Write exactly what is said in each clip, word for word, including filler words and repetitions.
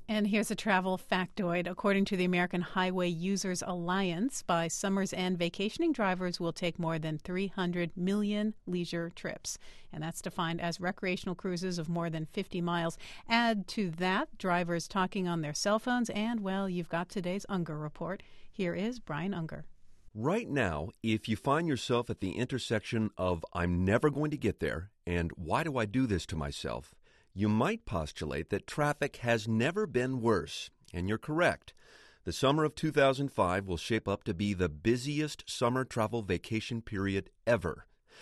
And here's a travel factoid. According to the American Highway Users Alliance, by summer's end, vacationing drivers will take more than three hundred million leisure trips. And that's defined as recreational cruises of more than fifty miles. Add to that drivers talking on their cell phones, and, well, you've got today's Unger Report. Here is Brian Unger. Right now, if you find yourself at the intersection of I'm never going to get there and why do I do this to myself, you might postulate that traffic has never been worse, and you're correct. The summer of two thousand five will shape up to be the busiest summer travel vacation period ever.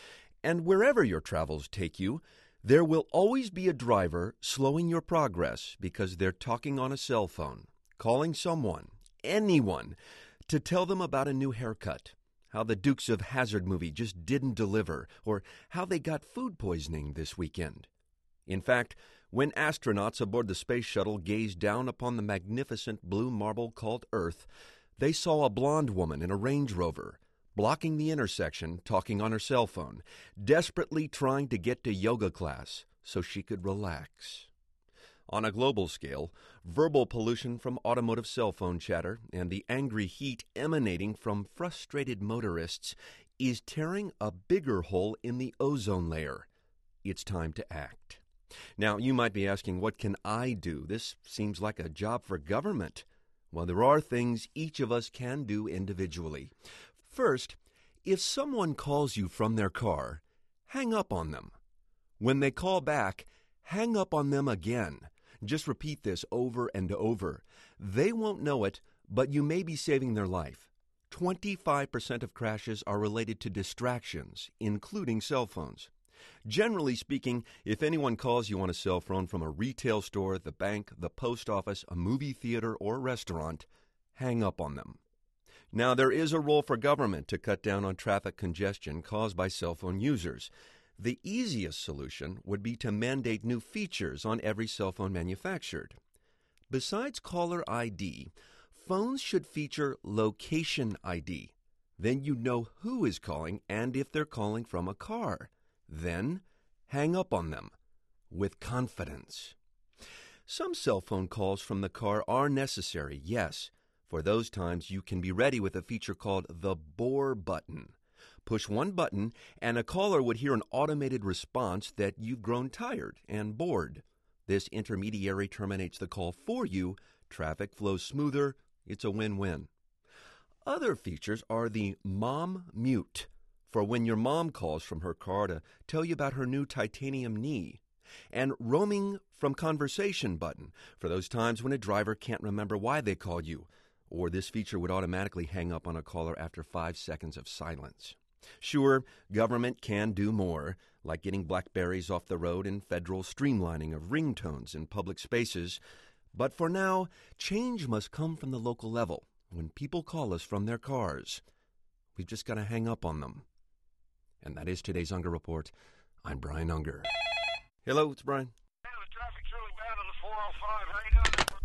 And wherever your travels take you, there will always be a driver slowing your progress because they're talking on a cell phone, calling someone, anyone, to tell them about a new haircut, how the Dukes of Hazzard movie just didn't deliver, or how they got food poisoning this weekend. In fact, when astronauts aboard the space shuttle gazed down upon the magnificent blue marble called Earth, they saw a blonde woman in a Range Rover, blocking the intersection, talking on her cell phone, desperately trying to get to yoga class so she could relax. On a global scale, verbal pollution from automotive cell phone chatter and the angry heat emanating from frustrated motorists is tearing a bigger hole in the ozone layer. It's time to act. Now, you might be asking, what can I do? This seems like a job for government. Well, there are things each of us can do individually. First, if someone calls you from their car, hang up on them. When they call back, hang up on them again. Just repeat this over and over. They won't know it, but you may be saving their life. twenty-five percent of crashes are related to distractions, including cell phones. Generally speaking, if anyone calls you on a cell phone from a retail store, the bank, the post office, a movie theater, or restaurant, hang up on them. Now, there is a role for government to cut down on traffic congestion caused by cell phone users. The easiest solution would be to mandate new features on every cell phone manufactured. Besides caller I D, phones should feature location I D. Then you know who is calling and if they're calling from a car. Then, hang up on them with confidence. Some cell phone calls from the car are necessary, yes. For those times, you can be ready with a feature called the bore button. Push one button, and a caller would hear an automated response that you've grown tired and bored. This intermediary terminates the call for you. Traffic flows smoother. It's a win-win. Other features are the mom mute, for when your mom calls from her car to tell you about her new titanium knee, and roaming from conversation button, for those times when a driver can't remember why they called you, or this feature would automatically hang up on a caller after five seconds of silence. Sure, government can do more, like getting BlackBerries off the road and federal streamlining of ringtones in public spaces, but for now, change must come from the local level when people call us from their cars. We've just got to hang up on them. And that is today's Unger Report. I'm Brian Unger. Hello, it's Brian. Yeah, the traffic's really bad on the four oh five. How you doing?